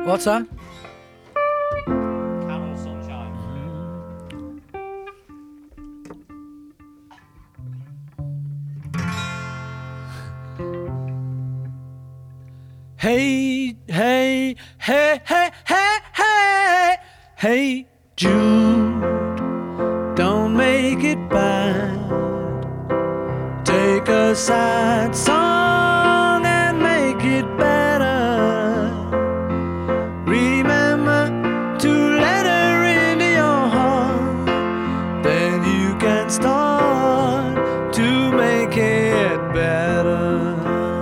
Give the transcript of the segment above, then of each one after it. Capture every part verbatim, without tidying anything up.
What's that? Carol Sunshine. Hey, hey, hey, hey, hey, hey, hey, Jude, don't make it bad. Take a sad song and make it better. Remember to let her into your heart, then you can start to make it better.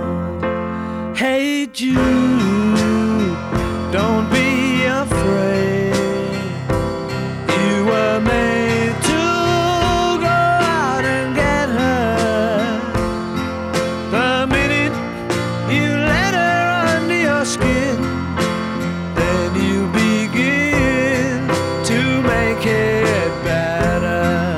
Hey Jude, don't be afraid. You were made to go out and get her. The minute you let her under your skin, then you begin to make it better.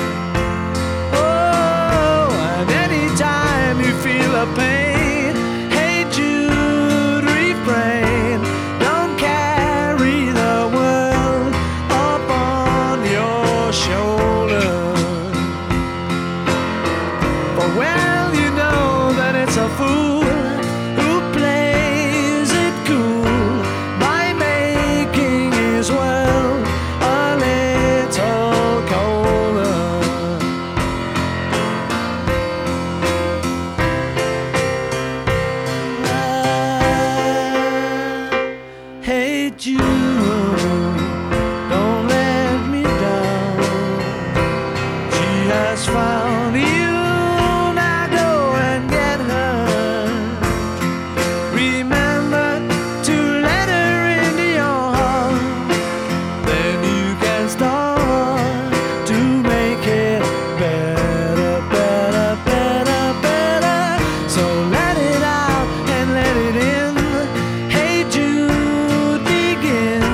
Oh, and anytime you feel a pain, hey Jude, refrain. Don't carry the world up on your shoulders. For well you know that it's a fool who plays it cool by making his world a little colder. Hey Jude, don't let me down. She has found you, now go and get her. Remember to let her into your heart, then you can start to make it better, better, better, better. So let it out and let it in. Hey Jude, begin.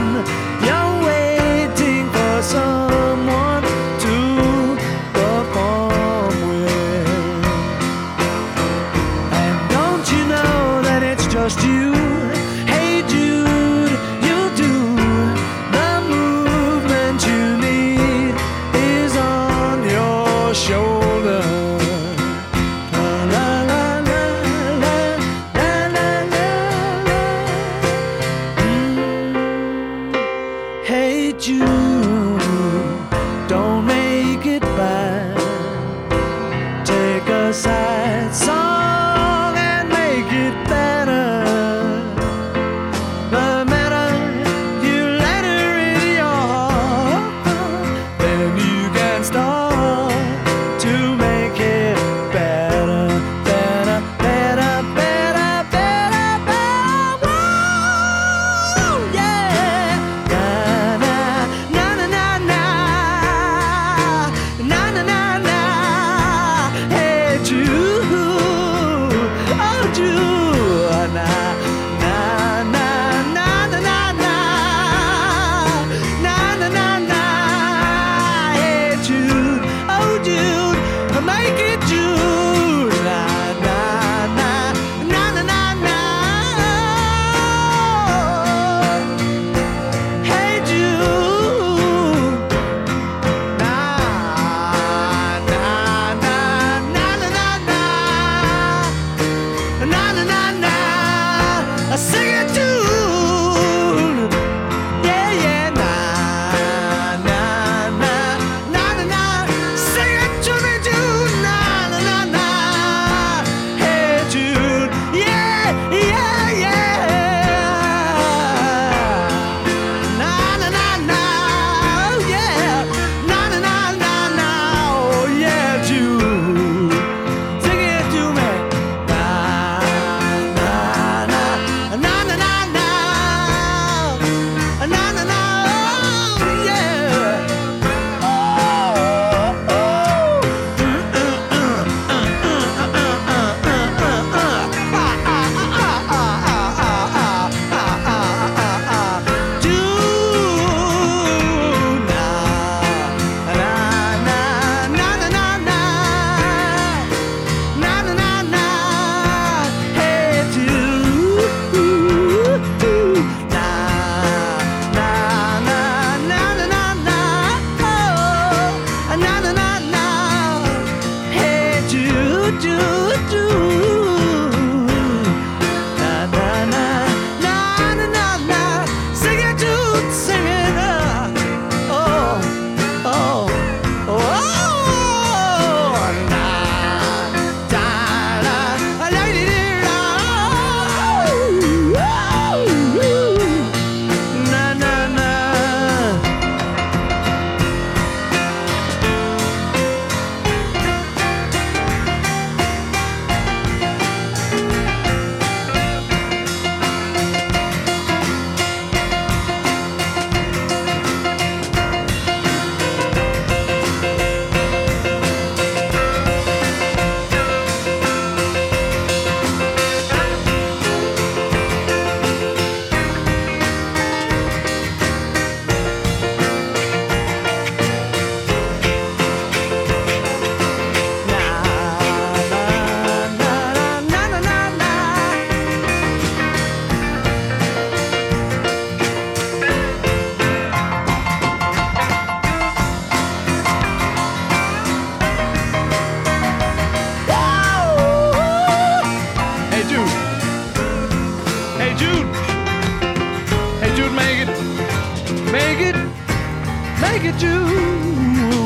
Take it to